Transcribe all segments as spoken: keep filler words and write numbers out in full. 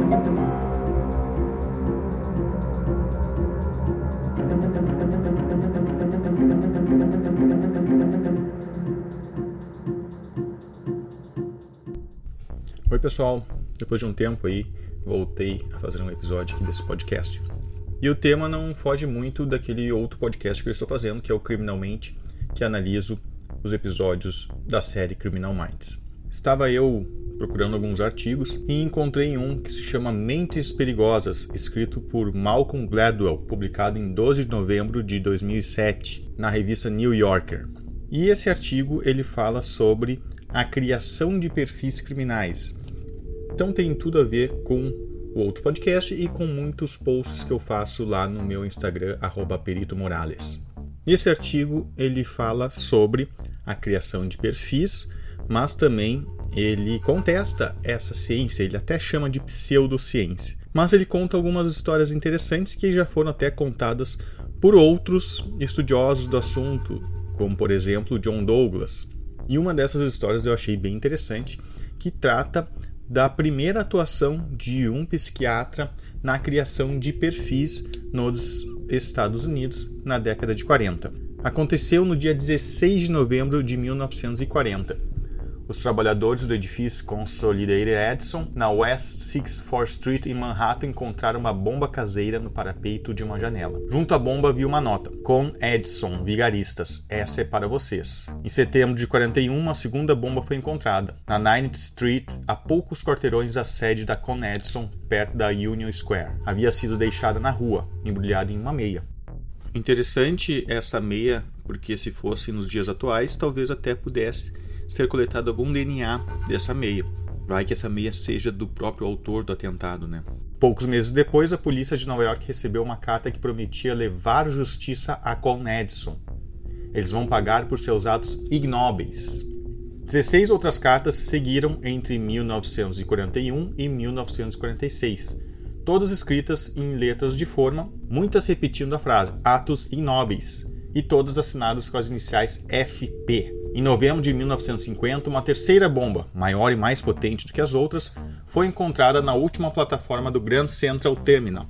Oi pessoal, depois de um tempo aí, voltei a fazer um episódio aqui desse podcast. E o tema não foge muito daquele outro podcast que eu estou fazendo, que é o Criminalmente, que analiso os episódios da série Criminal Minds. Estava eu procurando alguns artigos e encontrei um que se chama Mentes Perigosas, escrito por Malcolm Gladwell, publicado em doze de novembro de dois mil e sete, na revista New Yorker. E esse artigo ele fala sobre a criação de perfis criminais. Então tem tudo a ver com o outro podcast e com muitos posts que eu faço lá no meu Instagram, arroba Perito Morales. Nesse artigo ele fala sobre a criação de perfis, mas também ele contesta essa ciência, ele até chama de pseudociência. Mas ele conta algumas histórias interessantes que já foram até contadas por outros estudiosos do assunto, como por exemplo John Douglas. E uma dessas histórias eu achei bem interessante, que trata da primeira atuação de um psiquiatra na criação de perfis nos Estados Unidos na década de quarenta. Aconteceu no dia dezesseis de novembro de mil novecentos e quarenta. Os trabalhadores do edifício Consolidated Edison, na West sixty fourth Street, em Manhattan, encontraram uma bomba caseira no parapeito de uma janela. Junto à bomba havia uma nota: Com Edison, vigaristas, essa é para vocês. Em setembro de quarenta e um, uma segunda bomba foi encontrada, na ninth Street, a poucos quarteirões da sede da Con Edison, perto da Union Square. Havia sido deixada na rua, embrulhada em uma meia. Interessante essa meia, porque se fosse nos dias atuais, talvez até pudesse ser coletado algum D N A dessa meia. Vai que essa meia seja do próprio autor do atentado, né? Poucos meses depois, a polícia de Nova York recebeu uma carta que prometia levar justiça a Con Edison. Eles vão pagar por seus atos ignóbeis. dezesseis outras cartas seguiram entre mil novecentos e quarenta e um e mil novecentos e quarenta e seis, todas escritas em letras de forma, muitas repetindo a frase atos ignóbeis, e todas assinadas com as iniciais F P. Em novembro de mil novecentos e cinquenta, uma terceira bomba, maior e mais potente do que as outras, foi encontrada na última plataforma do Grand Central Terminal.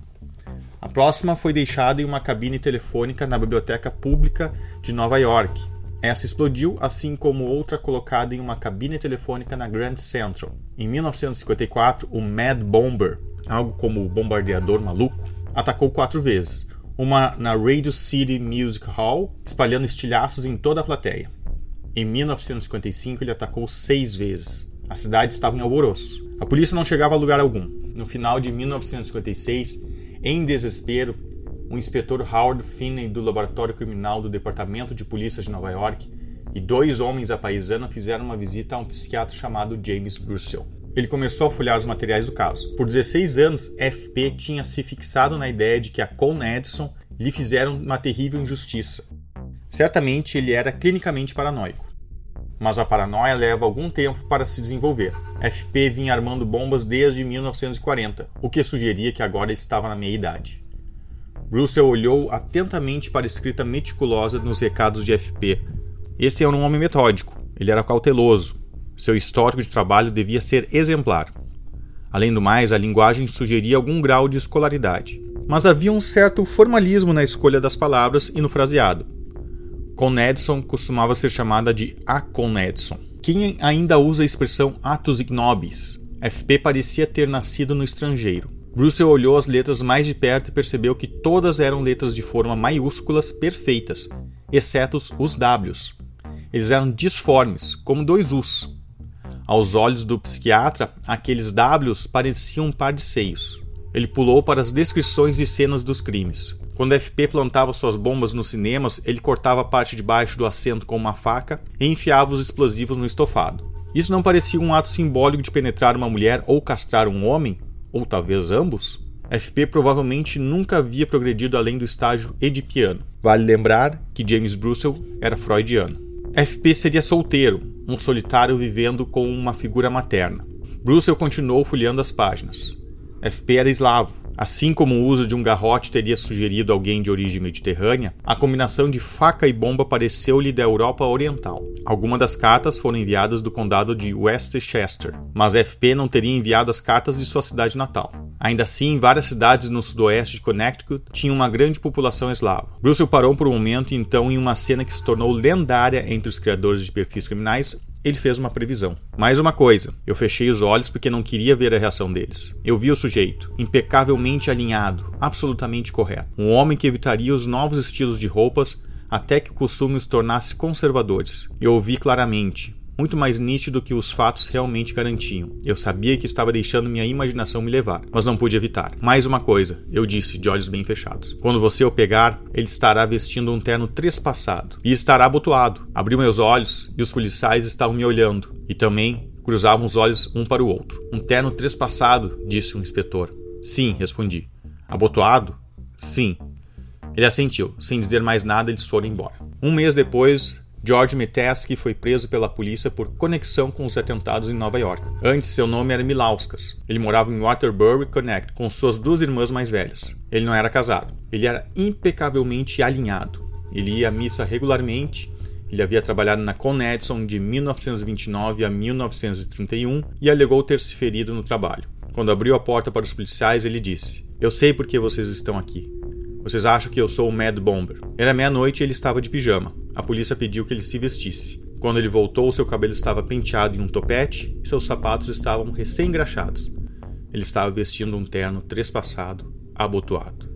A próxima foi deixada em uma cabine telefônica na Biblioteca Pública de Nova York. Essa explodiu, assim como outra colocada em uma cabine telefônica na Grand Central. Em mil novecentos e cinquenta e quatro, o Mad Bomber, algo como o bombardeador maluco, atacou quatro vezes. Uma na Radio City Music Hall, espalhando estilhaços em toda a plateia. Em mil novecentos e cinquenta e cinco, ele atacou seis vezes. A cidade estava em alvoroço. A polícia não chegava a lugar algum. No final de mil novecentos e cinquenta e seis, em desespero, o inspetor Howard Finney do Laboratório Criminal do Departamento de Polícia de Nova York e dois homens à paisana fizeram uma visita a um psiquiatra chamado James Brussel. Ele começou a folhear os materiais do caso. Por dezesseis anos, F P tinha se fixado na ideia de que a Con Edison lhe fizeram uma terrível injustiça. Certamente ele era clinicamente paranoico. Mas a paranoia leva algum tempo para se desenvolver. F P vinha armando bombas desde mil novecentos e quarenta, o que sugeria que agora estava na meia-idade. Brussel olhou atentamente para a escrita meticulosa nos recados de F P. Esse era um homem metódico, ele era cauteloso. Seu histórico de trabalho devia ser exemplar. Além do mais, a linguagem sugeria algum grau de escolaridade. Mas havia um certo formalismo na escolha das palavras e no fraseado. Con Edison costumava ser chamada de a Con Edison. Quem ainda usa a expressão atos ignóbeis? F P parecia ter nascido no estrangeiro. Brussel olhou as letras mais de perto e percebeu que todas eram letras de forma maiúsculas perfeitas, exceto os Ws. Eles eram disformes, como dois Us. Aos olhos do psiquiatra, aqueles Ws pareciam um par de seios. Ele pulou para as descrições de cenas dos crimes. Quando F P plantava suas bombas nos cinemas, ele cortava a parte de baixo do assento com uma faca e enfiava os explosivos no estofado. Isso não parecia um ato simbólico de penetrar uma mulher ou castrar um homem? Ou talvez ambos? F P provavelmente nunca havia progredido além do estágio edipiano. Vale lembrar que James Brussel era freudiano. F P seria solteiro, um solitário vivendo com uma figura materna. Brussel continuou folheando as páginas. F P era eslavo. Assim como o uso de um garrote teria sugerido alguém de origem mediterrânea, a combinação de faca e bomba pareceu-lhe da Europa Oriental. Algumas das cartas foram enviadas do condado de Westchester, mas F P não teria enviado as cartas de sua cidade natal. Ainda assim, várias cidades no sudoeste de Connecticut tinham uma grande população eslava. Brussel parou por um momento e então, em uma cena que se tornou lendária entre os criadores de perfis criminais, ele fez uma previsão. Mais uma coisa, eu fechei os olhos porque não queria ver a reação deles. Eu vi o sujeito, impecavelmente alinhado, absolutamente correto. Um homem que evitaria os novos estilos de roupas até que o costume os tornasse conservadores. Eu o vi claramente, muito mais nítido que os fatos realmente garantiam. Eu sabia que estava deixando minha imaginação me levar, mas não pude evitar. Mais uma coisa, eu disse, de olhos bem fechados. Quando você o pegar, ele estará vestindo um terno trespassado e estará abotoado. Abri meus olhos e os policiais estavam me olhando e também cruzavam os olhos um para o outro. Um terno trespassado, disse o inspetor. Sim, respondi. Abotoado? Sim. Ele assentiu. Sem dizer mais nada, eles foram embora. Um mês depois, George Metesky foi preso pela polícia por conexão com os atentados em Nova York. Antes, seu nome era Milauskas. Ele morava em Waterbury, Connecticut, com suas duas irmãs mais velhas. Ele não era casado. Ele era impecavelmente alinhado. Ele ia à missa regularmente. Ele havia trabalhado na Con Edison de mil novecentos e vinte e nove a mil novecentos e trinta e um e alegou ter se ferido no trabalho. Quando abriu a porta para os policiais, ele disse: "Eu sei por que vocês estão aqui. Vocês acham que eu sou o Mad Bomber." Era meia-noite e ele estava de pijama. A polícia pediu que ele se vestisse. Quando ele voltou, seu cabelo estava penteado em um topete e seus sapatos estavam recém-engraxados. Ele estava vestindo um terno trespassado, abotoado.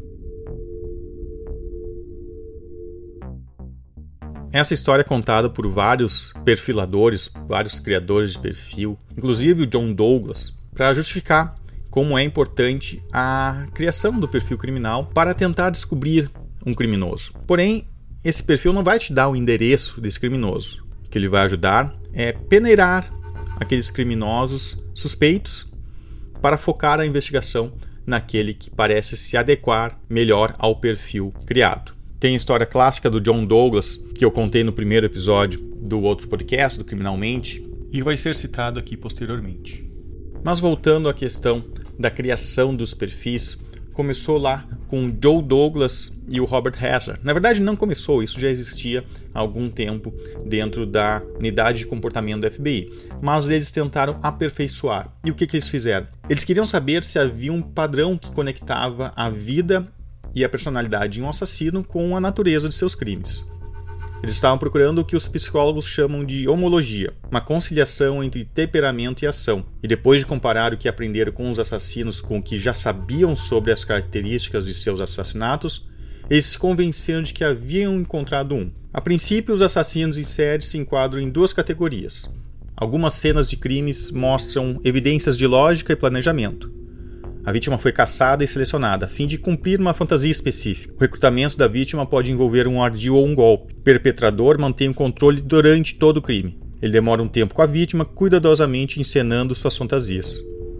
Essa história é contada por vários perfiladores, vários criadores de perfil, inclusive o John Douglas, para justificar como é importante a criação do perfil criminal para tentar descobrir um criminoso. Porém, esse perfil não vai te dar o endereço desse criminoso. O que ele vai ajudar é peneirar aqueles criminosos suspeitos para focar a investigação naquele que parece se adequar melhor ao perfil criado. Tem a história clássica do John Douglas, que eu contei no primeiro episódio do outro podcast, do Criminalmente, e vai ser citado aqui posteriormente. Mas voltando à questão da criação dos perfis, começou lá com o Joe Douglas e o Robert Hassler. Na verdade, não começou, isso já existia há algum tempo dentro da unidade de comportamento do F B I. Mas eles tentaram aperfeiçoar. E o que, que eles fizeram? Eles queriam saber se havia um padrão que conectava a vida e a personalidade de um assassino com a natureza de seus crimes. Eles estavam procurando o que os psicólogos chamam de homologia, uma conciliação entre temperamento e ação. E depois de comparar o que aprenderam com os assassinos com o que já sabiam sobre as características de seus assassinatos, eles se convenceram de que haviam encontrado um. A princípio, os assassinos em série se enquadram em duas categorias. Algumas cenas de crimes mostram evidências de lógica e planejamento. A vítima foi caçada e selecionada, a fim de cumprir uma fantasia específica. O recrutamento da vítima pode envolver um ardil ou um golpe. O perpetrador mantém o controle durante todo o crime. Ele demora um tempo com a vítima, cuidadosamente encenando suas fantasias.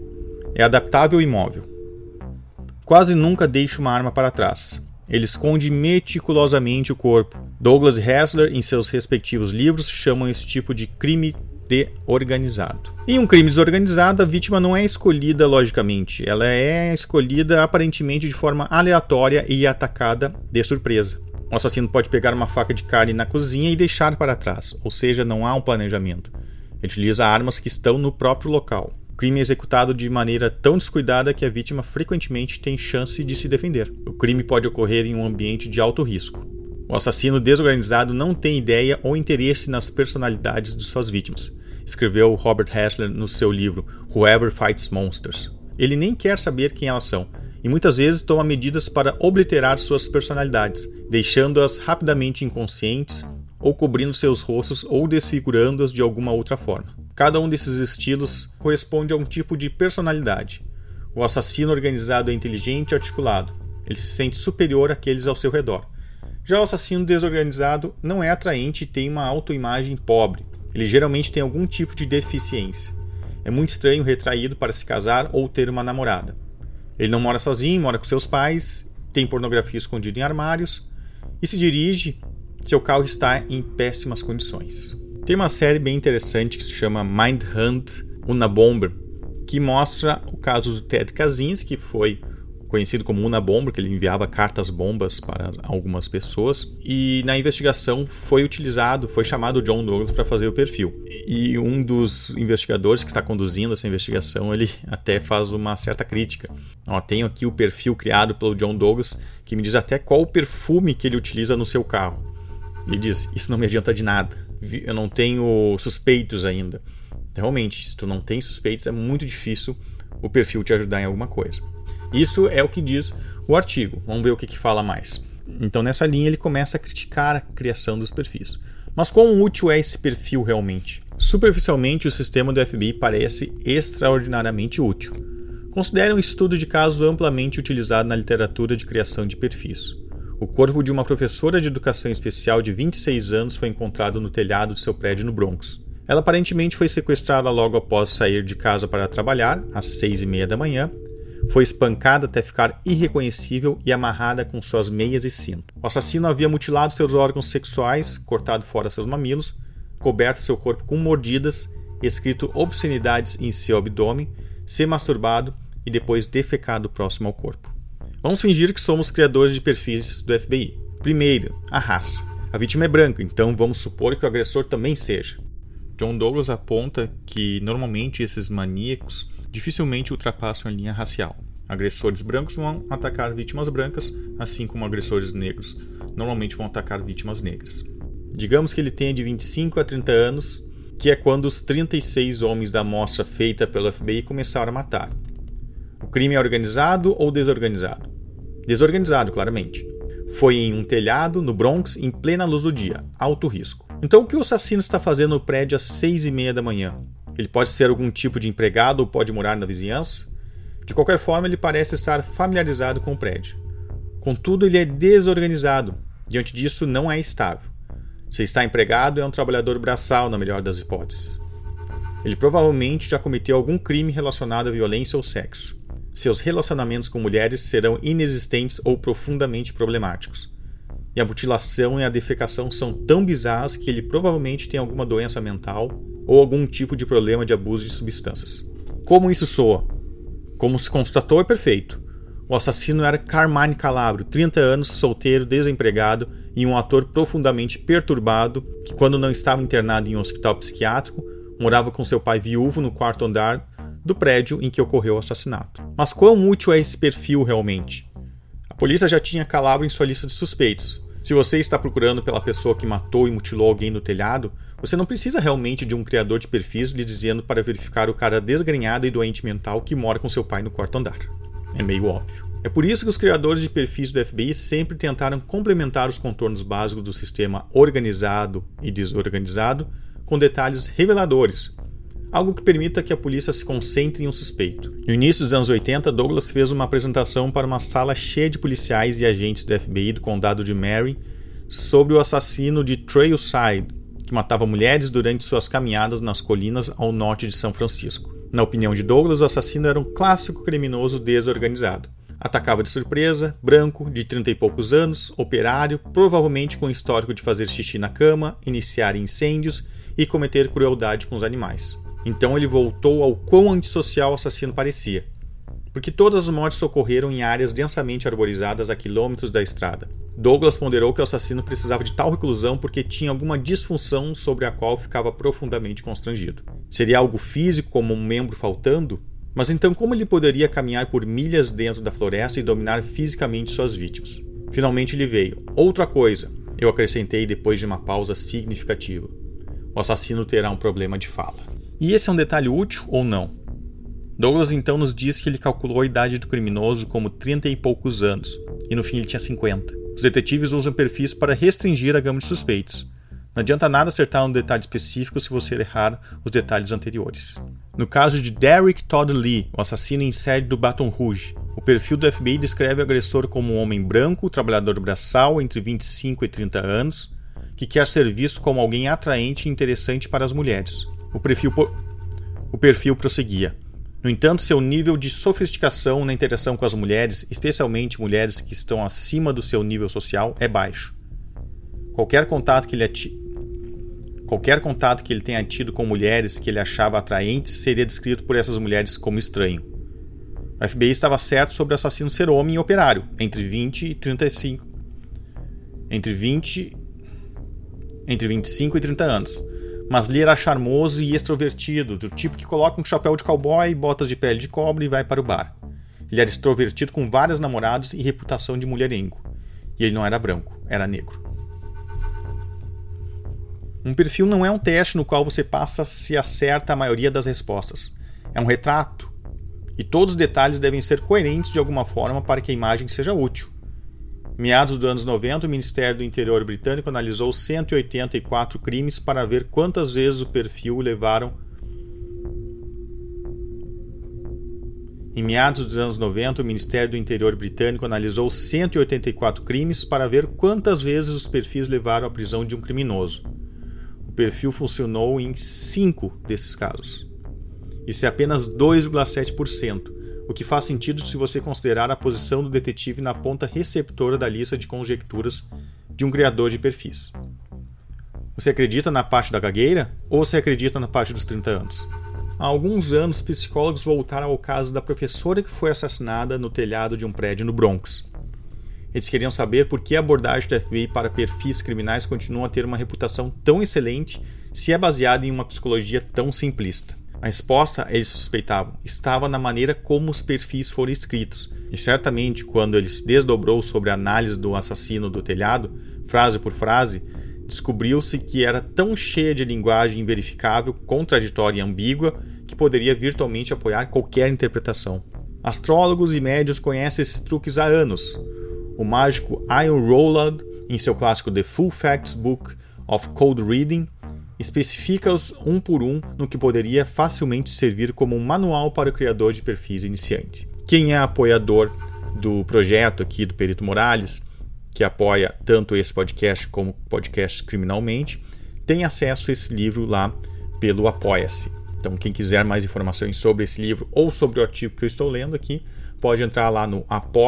É adaptável e móvel. Quase nunca deixa uma arma para trás. Ele esconde meticulosamente o corpo. Douglas e Hassler, em seus respectivos livros, chamam esse tipo de crime desorganizado. Em um crime desorganizado, a vítima não é escolhida logicamente, ela é escolhida aparentemente de forma aleatória e atacada de surpresa. O assassino pode pegar uma faca de carne na cozinha e deixar para trás, ou seja, não há um planejamento. Ele utiliza armas que estão no próprio local. O crime é executado de maneira tão descuidada que a vítima frequentemente tem chance de se defender. O crime pode ocorrer em um ambiente de alto risco. O assassino desorganizado não tem ideia ou interesse nas personalidades de suas vítimas, escreveu Robert Hassler no seu livro Whoever Fights Monsters. Ele nem quer saber quem elas são, e muitas vezes toma medidas para obliterar suas personalidades, deixando-as rapidamente inconscientes, ou cobrindo seus rostos ou desfigurando-as de alguma outra forma. Cada um desses estilos corresponde a um tipo de personalidade. O assassino organizado é inteligente e articulado. Ele se sente superior àqueles ao seu redor. Já o assassino desorganizado não é atraente e tem uma autoimagem pobre. Ele geralmente tem algum tipo de deficiência. É muito estranho retraído para se casar ou ter uma namorada. Ele não mora sozinho, mora com seus pais, tem pornografia escondida em armários e se dirige, seu carro está em péssimas condições. Tem uma série bem interessante que se chama Mindhunt Unabomber, que mostra o caso do Ted Kaczynski, que foi conhecido como Unabomber, que ele enviava cartas bombas para algumas pessoas, e na investigação foi utilizado, foi chamado o John Douglas para fazer o perfil. E um dos investigadores que está conduzindo essa investigação, ele até faz uma certa crítica. Ó, tenho aqui o perfil criado pelo John Douglas, que me diz até qual o perfume que ele utiliza no seu carro. Ele diz, isso não me adianta de nada, eu não tenho suspeitos ainda. Realmente, se tu não tem suspeitos, é muito difícil o perfil te ajudar em alguma coisa. Isso é o que diz o artigo. Vamos ver o que, que fala mais. Então, nessa linha, ele começa a criticar a criação dos perfis. Mas quão útil é esse perfil realmente? Superficialmente, o sistema do F B I parece extraordinariamente útil. Considere um estudo de caso amplamente utilizado na literatura de criação de perfis. O corpo de uma professora de educação especial de vinte e seis anos foi encontrado no telhado de seu prédio no Bronx. Ela aparentemente foi sequestrada logo após sair de casa para trabalhar, às seis e meia da manhã. Foi espancada até ficar irreconhecível e amarrada com suas meias e cinto. O assassino havia mutilado seus órgãos sexuais, cortado fora seus mamilos, coberto seu corpo com mordidas, escrito obscenidades em seu abdômen, se masturbado e depois defecado próximo ao corpo. Vamos fingir que somos criadores de perfis do F B I. Primeiro, a raça. A vítima é branca, então vamos supor que o agressor também seja. John Douglas aponta que normalmente esses maníacos dificilmente ultrapassam a linha racial. Agressores brancos vão atacar vítimas brancas, assim como agressores negros normalmente vão atacar vítimas negras. Digamos que ele tenha de vinte e cinco a trinta anos, que é quando os trinta e seis homens da amostra feita pelo F B I começaram a matar. O crime é organizado ou desorganizado? Desorganizado, claramente. Foi em um telhado, no Bronx, em plena luz do dia, alto risco. Então o que o assassino está fazendo no prédio às seis e meia da manhã? Ele pode ser algum tipo de empregado ou pode morar na vizinhança? De qualquer forma, ele parece estar familiarizado com o prédio. Contudo, ele é desorganizado. Diante disso, não é estável. Se está empregado, é um trabalhador braçal, na melhor das hipóteses. Ele provavelmente já cometeu algum crime relacionado à violência ou sexo. Seus relacionamentos com mulheres serão inexistentes ou profundamente problemáticos. E a mutilação e a defecação são tão bizarras que ele provavelmente tem alguma doença mental ou algum tipo de problema de abuso de substâncias. Como isso soa? Como se constatou, é perfeito. O assassino era Carmine Calabro, trinta anos, solteiro, desempregado e um ator profundamente perturbado que, quando não estava internado em um hospital psiquiátrico, morava com seu pai viúvo no quarto andar do prédio em que ocorreu o assassinato. Mas quão útil é esse perfil realmente? A polícia já tinha Calabro em sua lista de suspeitos. Se você está procurando pela pessoa que matou e mutilou alguém no telhado, você não precisa realmente de um criador de perfis lhe dizendo para verificar o cara desgrenhado e doente mental que mora com seu pai no quarto andar. É meio óbvio. É por isso que os criadores de perfis do F B I sempre tentaram complementar os contornos básicos do sistema organizado e desorganizado com detalhes reveladores, algo que permita que a polícia se concentre em um suspeito. No início dos anos oitenta, Douglas fez uma apresentação para uma sala cheia de policiais e agentes do F B I do condado de Marin sobre o assassino de Trailside, que matava mulheres durante suas caminhadas nas colinas ao norte de São Francisco. Na opinião de Douglas, o assassino era um clássico criminoso desorganizado. Atacava de surpresa, branco, de trinta e poucos anos, operário, provavelmente com histórico de fazer xixi na cama, iniciar incêndios e cometer crueldade com os animais. Então ele voltou ao quão antissocial o assassino parecia, porque todas as mortes ocorreram em áreas densamente arborizadas a quilômetros da estrada. Douglas ponderou que o assassino precisava de tal reclusão porque tinha alguma disfunção sobre a qual ficava profundamente constrangido. Seria algo físico, como um membro faltando? Mas então como ele poderia caminhar por milhas dentro da floresta e dominar fisicamente suas vítimas? Finalmente lhe veio. Outra coisa, eu acrescentei depois de uma pausa significativa. O assassino terá um problema de fala. E esse é um detalhe útil ou não? Douglas então nos diz que ele calculou a idade do criminoso como trinta e poucos anos, e no fim ele tinha cinquenta. Os detetives usam perfis para restringir a gama de suspeitos. Não adianta nada acertar um detalhe específico se você errar os detalhes anteriores. No caso de Derek Todd Lee, o assassino em série do Baton Rouge, o perfil do F B I descreve o agressor como um homem branco, trabalhador braçal, entre vinte e cinco e trinta anos, que quer ser visto como alguém atraente e interessante para as mulheres. O perfil, po... o perfil prosseguia. No entanto, seu nível de sofisticação na interação com as mulheres, especialmente mulheres que estão acima do seu nível social, é baixo. Qualquer contato que ele ati... Qualquer contato que ele tenha tido com mulheres que ele achava atraentes seria descrito por essas mulheres como estranho. O F B I estava certo sobre o assassino ser homem e operário, entre vinte e trinta e cinco, entre vinte, entre vinte e cinco e trinta anos. Mas Lee era charmoso e extrovertido, do tipo que coloca um chapéu de cowboy, botas de pele de cobre e vai para o bar. Ele era extrovertido com várias namoradas e reputação de mulherengo. E ele não era branco, era negro. Um perfil não é um teste no qual você passa se acerta a maioria das respostas. É um retrato. E todos os detalhes devem ser coerentes de alguma forma para que a imagem seja útil. Meados dos anos noventa, o Ministério do Interior britânico analisou cento e oitenta e quatro crimes para ver quantas vezes o perfil levaram. Em meados dos anos noventa, o Ministério do Interior britânico analisou cento e oitenta e quatro crimes para ver quantas vezes os perfis levaram à prisão de um criminoso. O perfil funcionou em cinco desses casos. Isso é apenas dois vírgula sete por cento, o que faz sentido se você considerar a posição do detetive na ponta receptora da lista de conjecturas de um criador de perfis. Você acredita na parte da gagueira ou você acredita na parte dos trinta anos? Há alguns anos, psicólogos voltaram ao caso da professora que foi assassinada no telhado de um prédio no Bronx. Eles queriam saber por que a abordagem do F B I para perfis criminais continua a ter uma reputação tão excelente se é baseada em uma psicologia tão simplista. A resposta, eles suspeitavam, estava na maneira como os perfis foram escritos, e certamente quando ele se desdobrou sobre a análise do assassino do telhado, frase por frase, descobriu-se que era tão cheia de linguagem inverificável, contraditória e ambígua que poderia virtualmente apoiar qualquer interpretação. Astrólogos e médios conhecem esses truques há anos. O mágico Ian Rowland, em seu clássico The Full Facts Book of Cold Reading, especifica-os um por um no que poderia facilmente servir como um manual para o criador de perfis iniciante. Quem é apoiador do projeto aqui do Perito Morales, que apoia tanto esse podcast como o podcast Criminalmente, tem acesso a esse livro lá pelo Apoia-se. Então, quem quiser mais informações sobre esse livro ou sobre o artigo que eu estou lendo aqui, pode entrar lá no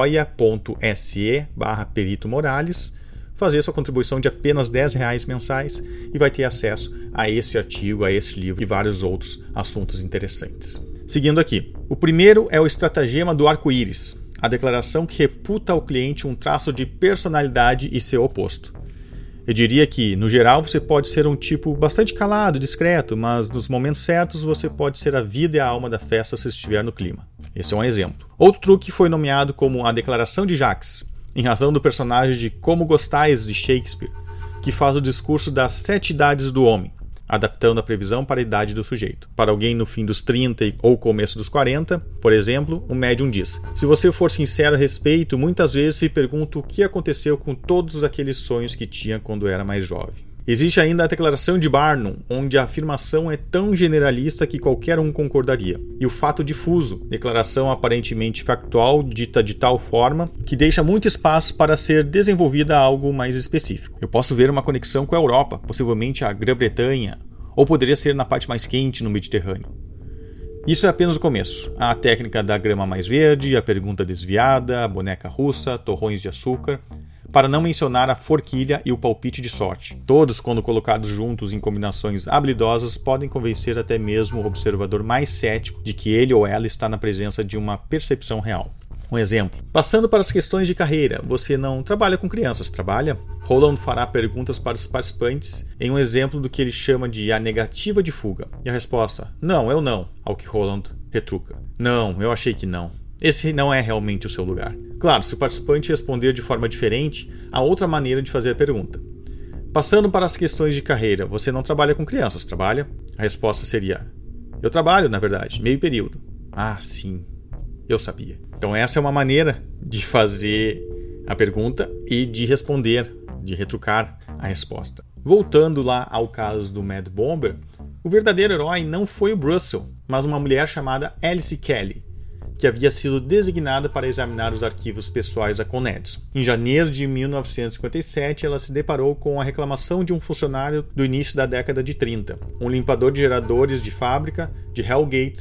apoia.se barra Perito Morales, fazer sua contribuição de apenas dez reais mensais e vai ter acesso a esse artigo, a esse livro e vários outros assuntos interessantes. Seguindo aqui, o primeiro é o estratagema do arco-íris, a declaração que reputa ao cliente um traço de personalidade e seu oposto. Eu diria que, no geral, você pode ser um tipo bastante calado, discreto, mas nos momentos certos você pode ser a vida e a alma da festa se estiver no clima. Esse é um exemplo. Outro truque foi nomeado como a declaração de Jacques, em razão do personagem de Como Gostais de Shakespeare, que faz o discurso das sete idades do homem, adaptando a previsão para a idade do sujeito. Para alguém no fim dos trinta ou começo dos quarenta, por exemplo, o médium diz: se você for sincero a respeito, muitas vezes se pergunta o que aconteceu com todos aqueles sonhos que tinha quando era mais jovem. Existe ainda a declaração de Barnum, onde a afirmação é tão generalista que qualquer um concordaria. E o fato difuso, declaração aparentemente factual, dita de tal forma que deixa muito espaço para ser desenvolvida algo mais específico. Eu posso ver uma conexão com a Europa, possivelmente a Grã-Bretanha, ou poderia ser na parte mais quente no Mediterrâneo. Isso é apenas o começo. Há a técnica da grama mais verde, a pergunta desviada, a boneca russa, torrões de açúcar, para não mencionar a forquilha e o palpite de sorte. Todos, quando colocados juntos em combinações habilidosas, podem convencer até mesmo o observador mais cético de que ele ou ela está na presença de uma percepção real. Um exemplo. Passando para as questões de carreira, você não trabalha com crianças, trabalha? Roland fará perguntas para os participantes em um exemplo do que ele chama de a negativa de fuga. E a resposta, não, eu não, ao que Roland retruca. Não, eu achei que não. Esse não é realmente o seu lugar. Claro, se o participante responder de forma diferente, há outra maneira de fazer a pergunta. Passando para as questões de carreira, você não trabalha com crianças, trabalha? A resposta seria, eu trabalho, na verdade, meio período. Ah, sim, eu sabia. Então essa é uma maneira de fazer a pergunta e de responder, de retrucar a resposta. Voltando lá ao caso do Mad Bomber, o verdadeiro herói não foi o Russell, mas uma mulher chamada Alice Kelly, que havia sido designada para examinar os arquivos pessoais da Con Edison. Em janeiro de mil novecentos e cinquenta e sete, ela se deparou com a reclamação de um funcionário do início da década de trinta, um limpador de geradores de fábrica de Hellgate,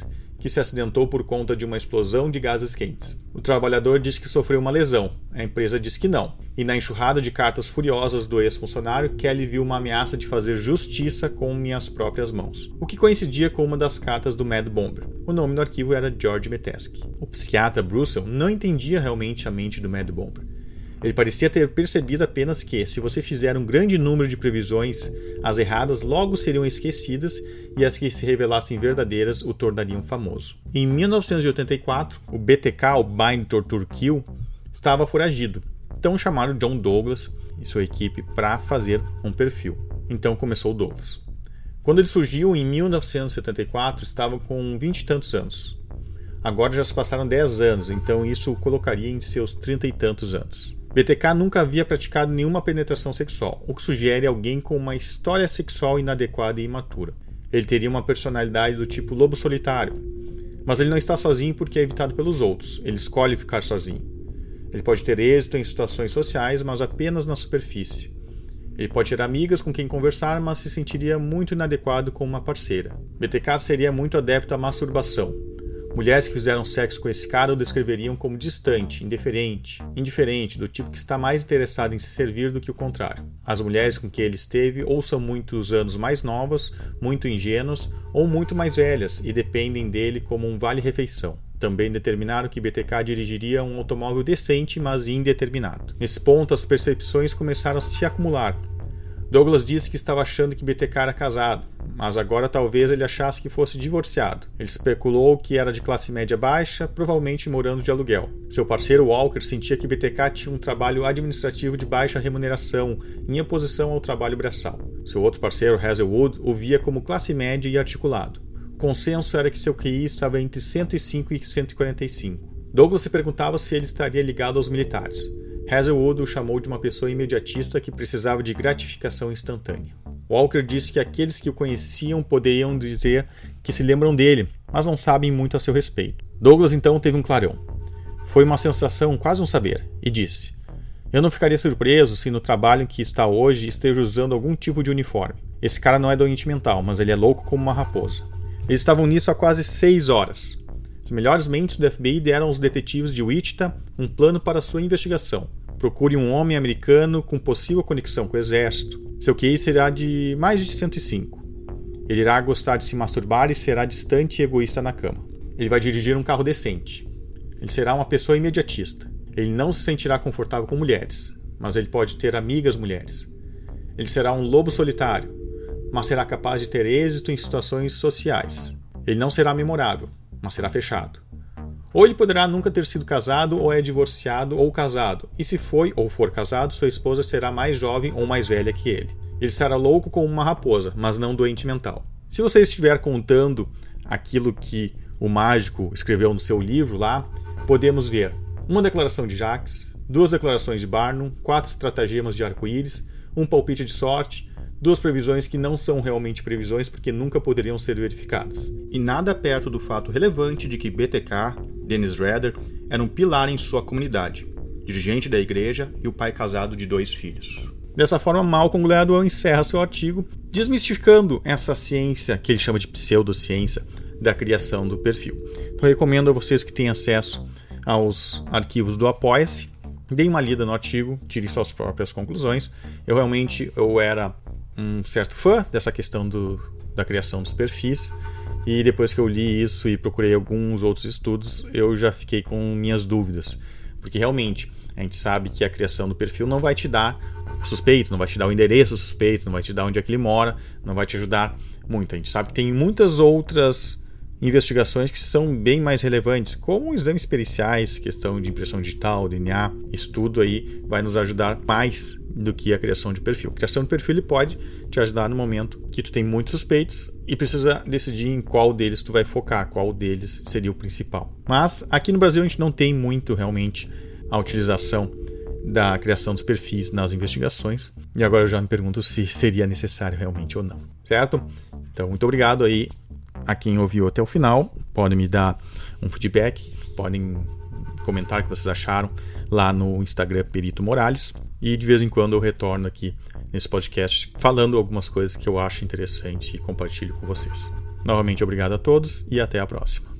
que se acidentou por conta de uma explosão de gases quentes. O trabalhador disse que sofreu uma lesão, a empresa disse que não. E na enxurrada de cartas furiosas do ex-funcionário, Kelly viu uma ameaça de fazer justiça com minhas próprias mãos, o que coincidia com uma das cartas do Mad Bomber. O nome do arquivo era George Metesky. O psiquiatra Brussel não entendia realmente a mente do Mad Bomber. Ele parecia ter percebido apenas que, se você fizer um grande número de previsões, as erradas logo seriam esquecidas e as que se revelassem verdadeiras o tornariam famoso. Em mil novecentos e oitenta e quatro, o B T K, o Bind Torture Kill, estava foragido. Então chamaram John Douglas e sua equipe para fazer um perfil. Então começou o Douglas. Quando ele surgiu em mil novecentos e setenta e quatro, estava com vinte e tantos anos. Agora já se passaram dez anos, então isso o colocaria em seus trinta e tantos anos. B T K nunca havia praticado nenhuma penetração sexual, o que sugere alguém com uma história sexual inadequada e imatura. Ele teria uma personalidade do tipo lobo solitário, mas ele não está sozinho porque é evitado pelos outros, ele escolhe ficar sozinho. Ele pode ter êxito em situações sociais, mas apenas na superfície. Ele pode ter amigas com quem conversar, mas se sentiria muito inadequado com uma parceira. B T K seria muito adepto à masturbação. Mulheres que fizeram sexo com esse cara o descreveriam como distante, indiferente, indiferente, do tipo que está mais interessado em se servir do que o contrário. As mulheres com que ele esteve ou são muitos anos mais novas, muito ingênuas ou muito mais velhas e dependem dele como um vale-refeição. Também determinaram que B T K dirigiria um automóvel decente, mas indeterminado. Nesse ponto, as percepções começaram a se acumular. Douglas disse que estava achando que B T K era casado, mas agora talvez ele achasse que fosse divorciado. Ele especulou que era de classe média baixa, provavelmente morando de aluguel. Seu parceiro Walker sentia que B T K tinha um trabalho administrativo de baixa remuneração, em oposição ao trabalho braçal. Seu outro parceiro, Hazelwood, o via como classe média e articulado. O consenso era que seu Q I estava entre cento e cinco e cento e quarenta e cinco. Douglas se perguntava se ele estaria ligado aos militares. Hazelwood o chamou de uma pessoa imediatista que precisava de gratificação instantânea. Walker disse que aqueles que o conheciam poderiam dizer que se lembram dele, mas não sabem muito a seu respeito. Douglas então teve um clarão. Foi uma sensação, quase um saber, e disse: eu não ficaria surpreso se no trabalho em que está hoje esteja usando algum tipo de uniforme. Esse cara não é doente mental, mas ele é louco como uma raposa. Eles estavam nisso há quase seis horas. As melhores mentes do F B I deram aos detetives de Wichita um plano para sua investigação. Procure um homem americano com possível conexão com o exército. Seu Q I será de mais de cento e cinco. Ele irá gostar de se masturbar e será distante e egoísta na cama. Ele vai dirigir um carro decente. Ele será uma pessoa imediatista. Ele não se sentirá confortável com mulheres, mas ele pode ter amigas mulheres. Ele será um lobo solitário, mas será capaz de ter êxito em situações sociais. Ele não será memorável, mas será fechado. Ou ele poderá nunca ter sido casado, ou é divorciado ou casado, e se foi ou for casado, sua esposa será mais jovem ou mais velha que ele. Ele será louco como uma raposa, mas não doente mental. Se você estiver contando aquilo que o mágico escreveu no seu livro lá, podemos ver uma declaração de Jacques, duas declarações de Barnum, quatro estratagemas de arco-íris, um palpite de sorte, duas previsões que não são realmente previsões porque nunca poderiam ser verificadas. E nada perto do fato relevante de que B T K, Dennis Rader, era um pilar em sua comunidade, dirigente da igreja e o pai casado de dois filhos. Dessa forma, Malcolm Gladwell encerra seu artigo desmistificando essa ciência, que ele chama de pseudociência, da criação do perfil. Então, eu recomendo a vocês que têm acesso aos arquivos do Apoia-se, deem uma lida no artigo, tirem suas próprias conclusões. Eu realmente eu era um certo fã dessa questão do, da criação dos perfis, e depois que eu li isso e procurei alguns outros estudos, eu já fiquei com minhas dúvidas, porque realmente a gente sabe que a criação do perfil não vai te dar o suspeito, não vai te dar o endereço do suspeito, não vai te dar onde é que ele mora, não vai te ajudar muito. A gente sabe que tem muitas outras investigações que são bem mais relevantes, como exames periciais, questão de impressão digital, D N A. Isso tudo aí vai nos ajudar mais do que a criação de perfil. A criação de perfil ele pode te ajudar no momento que tu tem muitos suspeitos e precisa decidir em qual deles tu vai focar, qual deles seria o principal. Mas aqui no Brasil a gente não tem muito realmente a utilização da criação dos perfis nas investigações, e agora eu já me pergunto se seria necessário realmente ou não, certo? Então, muito obrigado aí a quem ouviu até o final. Podem me dar um feedback, podem comentar o que vocês acharam lá no Instagram Perito Morales, e de vez em quando eu retorno aqui nesse podcast falando algumas coisas que eu acho interessante e compartilho com vocês. Novamente, obrigado a todos e até a próxima.